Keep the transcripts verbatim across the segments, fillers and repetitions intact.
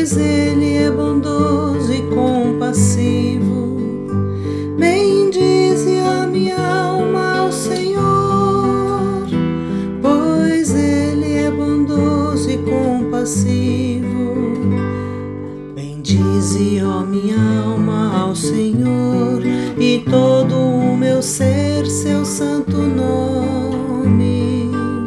pois Ele é bondoso e compassivo. Bendize a minha alma ao Senhor, pois Ele é bondoso e compassivo. Bendize, ó minha alma, ao Senhor, e todo o meu ser, seu santo nome.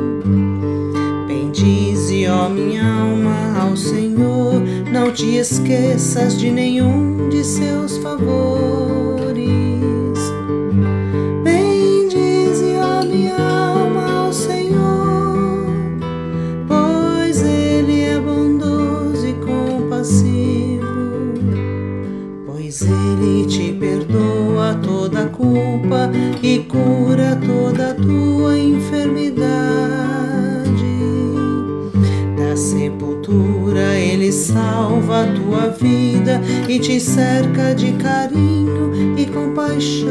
Bendize, ó minha alma, ao Senhor, não te esqueças de nenhum de seus favores. Bendize, ó minha alma, ao Senhor, pois Ele é bondoso e compassivo. Pois Ele te perdoa toda a culpa e cura toda a tua enfermidade. Da sepultura Ele salva a tua vida e te cerca de carinho e compaixão.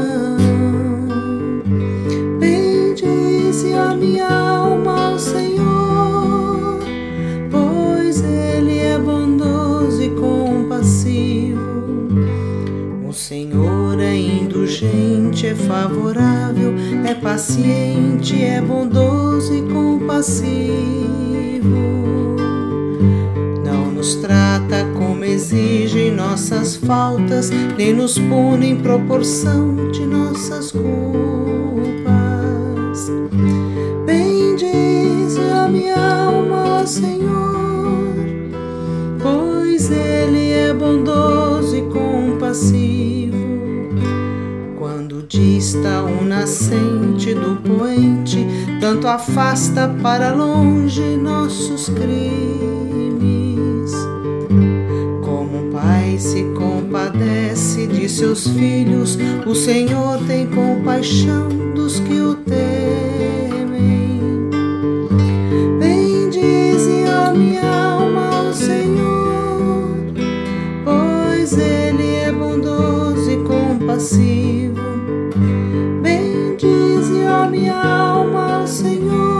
Bendize a minha alma ao Senhor, pois Ele é bondoso e compassivo. O Senhor é indulgente, é favorável, é paciente, é bondoso e compassivo. Não nos trata como exigem nossas faltas, nem nos pune em proporção de nossas culpas. Bendize a minha alma, Senhor, pois Ele é bondoso e compassivo. Quando dista o nascente do poente, tanto afasta para longe nossos crimes. Como um pai se compadece de seus filhos, o Senhor tem compaixão dos que o temem. Bendize a minha alma ao Senhor, pois Ele é bondoso e compassivo. Bendize a minha alma ao Senhor,